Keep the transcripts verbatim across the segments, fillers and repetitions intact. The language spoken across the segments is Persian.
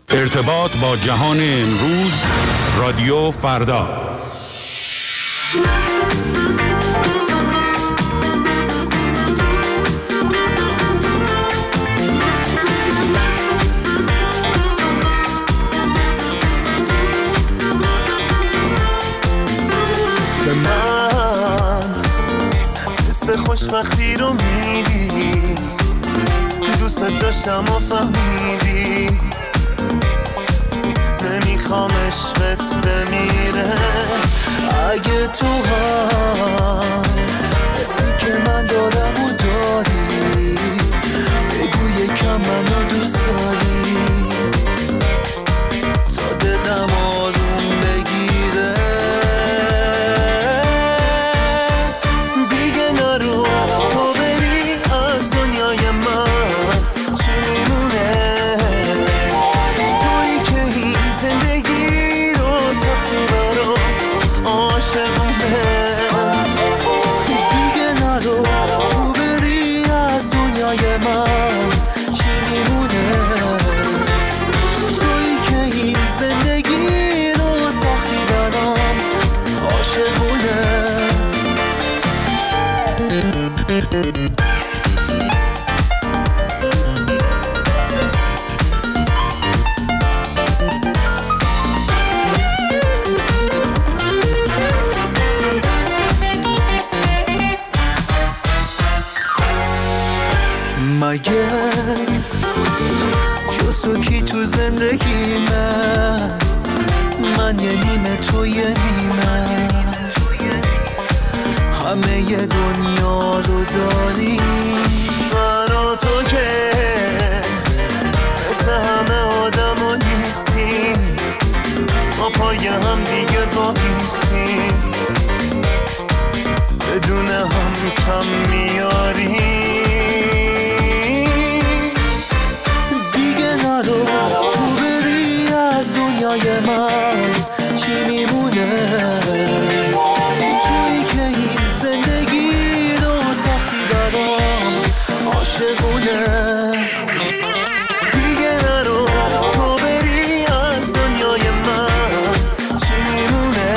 ارتباط با جهان امروز، رادیو فردا. به من حس خوشبختی رو میدی، دوست داشتم و فهمیدی، نمیخوام عشقت بمیره. اگه تو هم حسی که من دارم و داری، بگو یکم منو دوست داری تا دلم آروم بگیره. دیگه نرو تو بری از دنیای من، چی میمونه تویی که این زندگی رو سختی برام عاشقونه. دیگه نرو تو بری از دنیای من، چی میمونه تویی که این زندگی رو سختی برام عاشقونه. مگه جز تو کی تو زندگی من، من یه نیمه تو یه نیمه، همه ی دنیا رو داری. من و تو که مثل همه آدم ها نیستیم، ما پای هم دیگه وایستیم، بدون هم کم میاریم. تو بری از دنیای من، چی میمونه تویی که این زندگی رو سختی برام عاشقونه. دیگه نرو تو بری از دنیای من، چی میمونه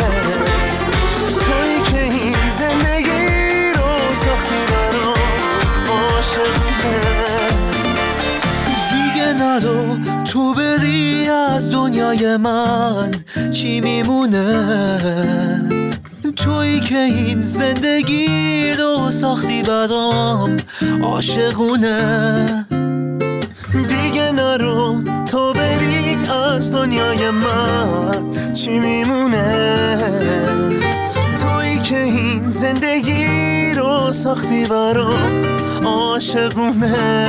تویی که این زندگی رو سختی برام عاشقونه. نرو تو بری از دنیای من، چی میمونه تویی که این زندگی رو ساختی برام عاشقونه. دیگه نرو تو بری از دنیای من، چی میمونه تویی که این زندگی رو ساختی برام عاشقونه.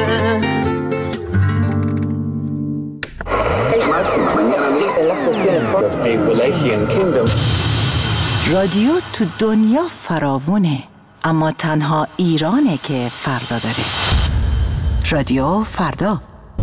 رادیو تو دنیا فراوونه، اما تنها ایرانه که فردا داره. رادیو فردا.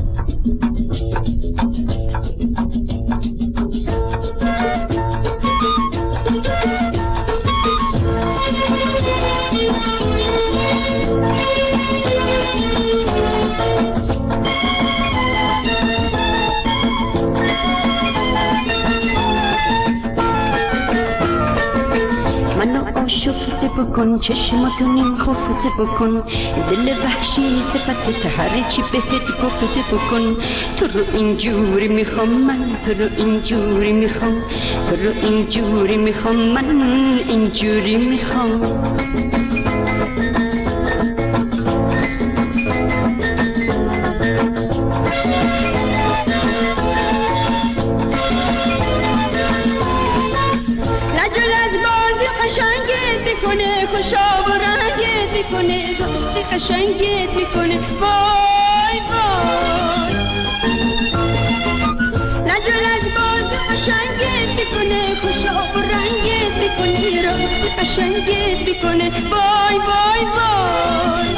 شفته بکن چشماتو نیم خفته بکن، دل وحشی صفت هر چی بهت گفته بکن. تو رو اینجوری میخوام من، تو رو اینجوری میخوام، تو رو اینجوری میخوام من، اینجوری میخوام. میکنه خوشا و رنگت میکنه، دوستی قشنگت میکنه، وای وای. ندارد باز قشنگت میکنه، خوشا و رنگت میکنه، راستی قشنگت میکنه، وای وای وای.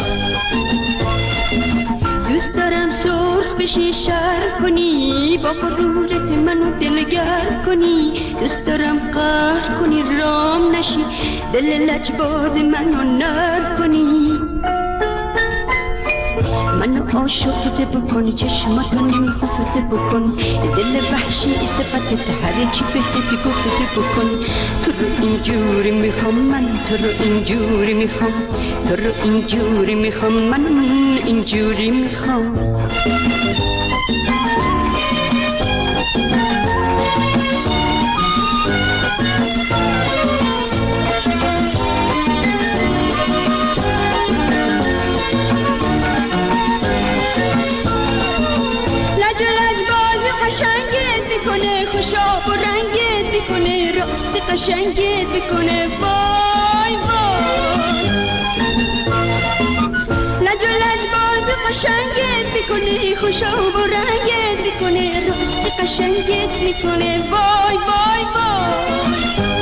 دوست دارم سرخ بشی شر کنی، با غرورت منو دلگر کنی. دوست دارم قهر کنی رام نشی، دل لجباز منو نر کنی. منو آشفته بکن، چشماتو نمیخوفته بکن، دل وحشی صفتت هر چی بهت گفته بکن. تو رو اینجوری میخوام من، تو رو اینجوری میخوام، تو رو اینجوری میخوام، من اینجوری میخوام. میکنه خوشاب و رنگت میکنه، راست قشنگت میکنه، وای وای. لج و لج باز قشنگت میکنه، خوشاب و رنگت میکنه، راست قشنگت میکنه، وای وای وای.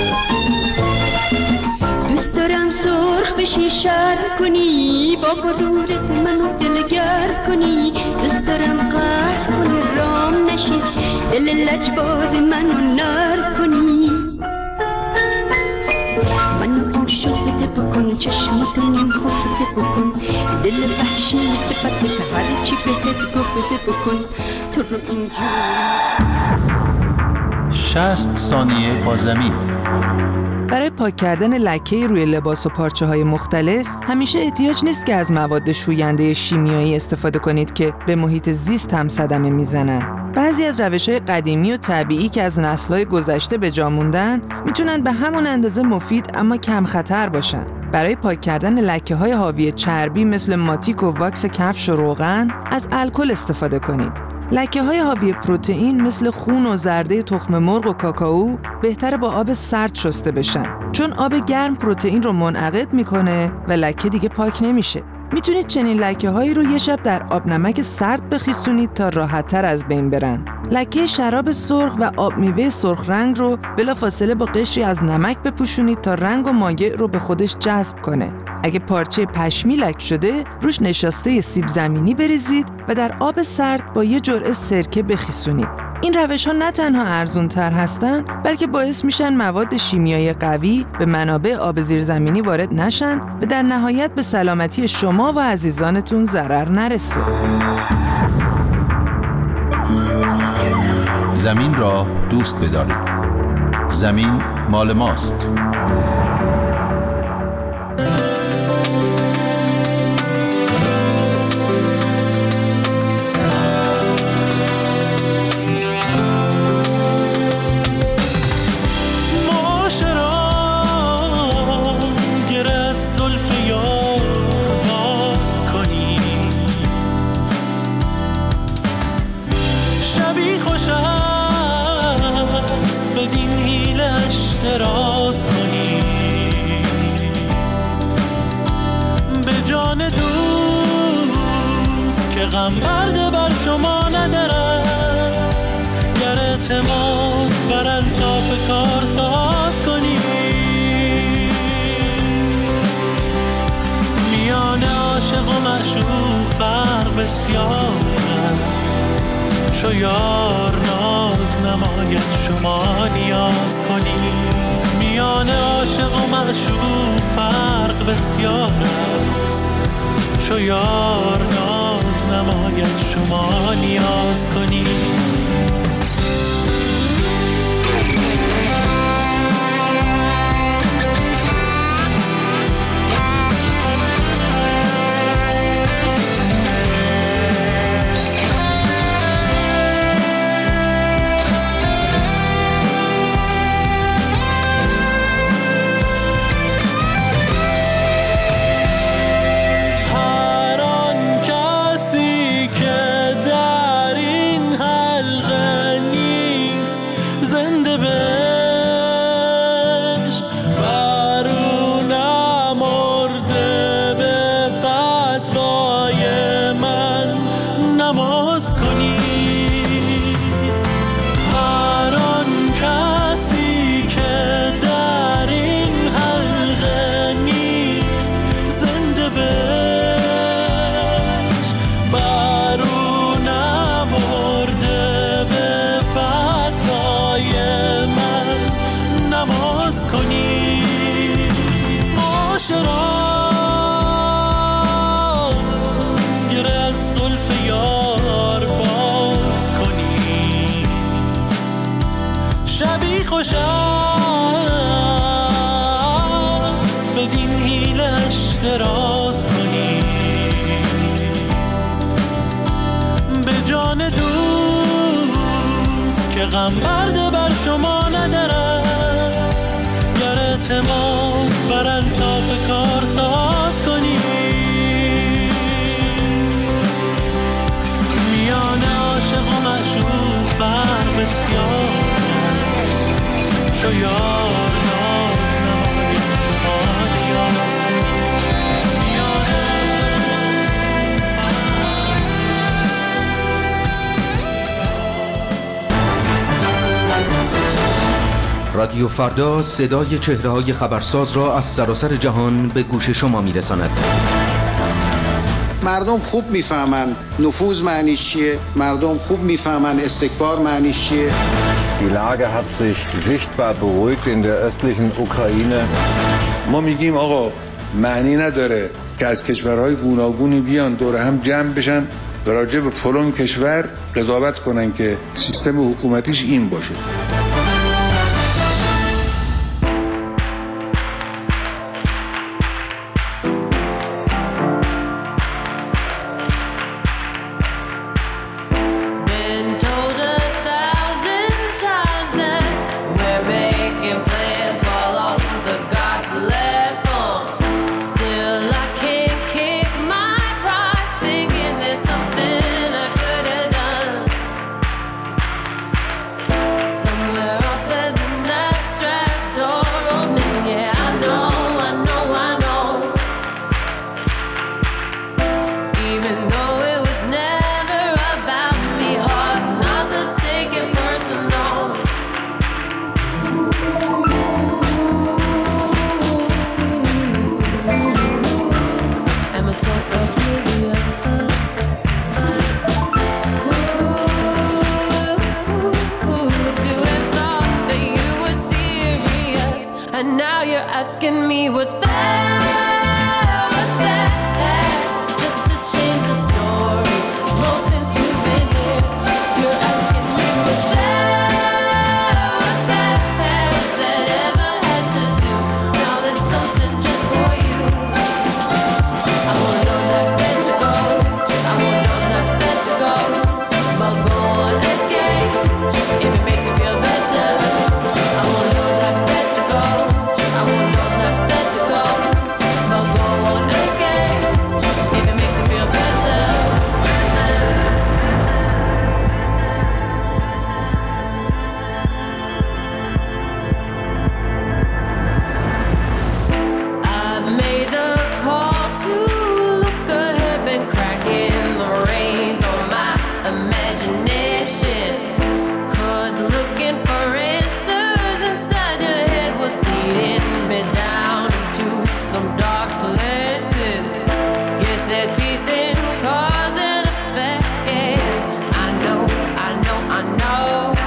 دوست دارم سرخ بشی شر کنی، با غرورت منو دلگر کنی، دوست دارم قهر کنی رام نشی، دل لجباز منو نر کنی. منو عاشقت بکن، چشماتو نمیخوفته بکن، دل وحشی صفتت هر چی بهت گفته بکن. تو رو اینجور شصت ثانیه با زمین. برای پاک کردن لکه روی لباس و پارچه‌های مختلف همیشه احتیاج نیست که از مواد شوینده شیمیایی استفاده کنید که به محیط زیست هم صدمه میزنن. بعضی از روش‌های قدیمی و طبیعی که از نسل‌های گذشته به جا موندن میتونن به همون اندازه مفید اما کم خطر باشن. برای پاک کردن لکه‌های حاوی چربی مثل ماتیک و واکس کفش و روغن از الکل استفاده کنید. لکه‌های حاوی پروتئین مثل خون و زرده تخم مرغ و کاکائو بهتره با آب سرد شسته بشن، چون آب گرم پروتئین رو منعقد میکنه و لکه دیگه پاک نمیشه. میتونید چنین لکه‌هایی رو یه شب در آب نمک سرد بخیسونید تا راحت‌تر از بین برن. لکه شراب سرخ و آب میوه سرخ رنگ رو بلافاصله با قشری از نمک بپوشونید تا رنگ و مایع رو به خودش جذب کنه. اگه پارچه پشمی لک شده، روش نشاسته سیب زمینی بریزید و در آب سرد با یه جرعه سرکه بخیسونید. این روش‌ها نه تنها ارزان‌تر هستن، بلکه باعث میشن مواد شیمیایی قوی به منابع آب زیرزمینی وارد نشن و در نهایت به سلامتی شما و عزیزانتون ضرر نرسه. زمین را دوست بدارید. زمین مال ماست. دراز کنی به جان دوست که غم برده بر شما ندارد، گر اعتماد بر الطاف کار ساز کنی. میان عاشق و معشوق فرق بسیار است، چو یار ناز نماید شما نیاز کنی. میان عاشق و معشوق فرق بسیار است، چو یار ناز نماید شما نیاز کنی. هر آن کسی که در این خوش است بدین حیلش دراز کنی به جان دوست که غم برده بر شما ندارد گر اعتماد بر الطاف کار ساز کنی میان عاشق و معشوق فرق بسیار است چو یار ناز نماید شما نیاز رادیو فردا صدای چهره‌های خبرساز را از سراسر جهان به گوش شما می‌رساند. مردم خوب میفهمن نفوذ معنیش چیه، مردم خوب میفهمن استکبار معنیش چیه. Die Lage hat sich sichtbar beruhigt in der östlichen Ukraine. ما میگیم آقا معنی نداره که از کشورهای گوناگونی بیان دور هم جمع بشن و راجع به فلان کشور قضاوت کنن که سیستم حکومتیش این باشه. Asking me what's fair, what's fair, just to change the story. Well, since you've been here, you're asking me what's fair, what's fair, what's that ever had to do? Now there's something just for you. I want those that bed to go, I want those that bed to go, but go on escape if it makes you feel better. I want those that bed to go. I want those not that to go, but go on escape if it makes you feel better. I've made the call to look ahead, been cracking the reins on my imagination, 'cause looking for answers inside your head was leading me down into some dark places. Guess there's peace in cause and effect. I know, I know, I know.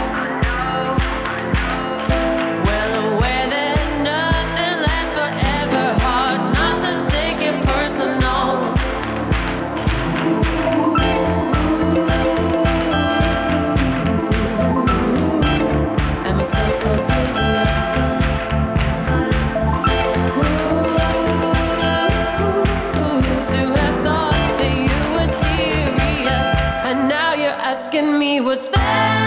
Well aware that nothing lasts forever. Hard not to take it personal. Am I so oblivious? Asking me what's fair.